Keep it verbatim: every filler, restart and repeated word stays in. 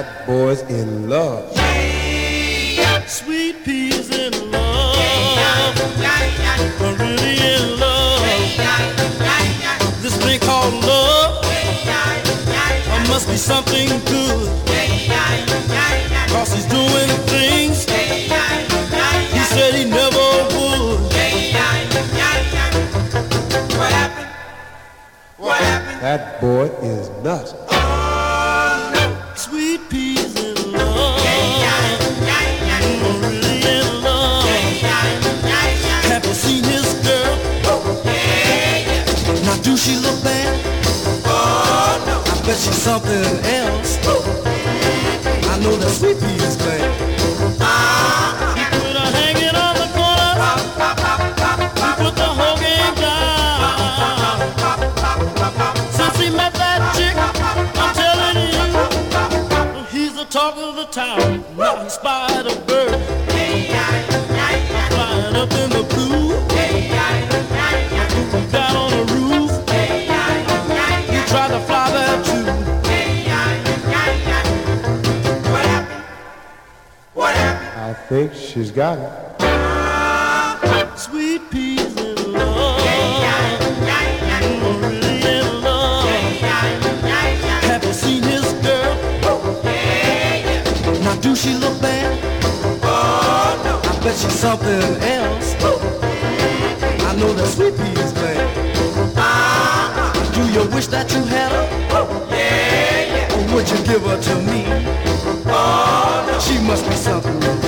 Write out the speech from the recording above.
That boy's in love. Sweet peas in love. I'm really in love. This thing called love. It must be something good. Cause he's doing things he said he never would. What happened? What happened? That boy is nuts. Sweet peas in love. I'm really in love. Have you seen his girl? Now do she look bad? Oh no. I bet she's something else. I know that sweet pea is glad. He put her hanging on the corner. He put the whole game down. Since he met that chick, I'm telling you, he's the talk of the town. Now he spied a bird flying up in the blue. Down on the roof, he tried to fly there too. What happened? What happened? I think she's got it. Sweet peas in love. I'm really in love. Have you seen his girl? Now do she look bad? Oh no. I bet she's something else. I know that sweet pea is glad. Do you wish that you had her? Yeah, yeah. Or would you give her to me? Oh no. She must be something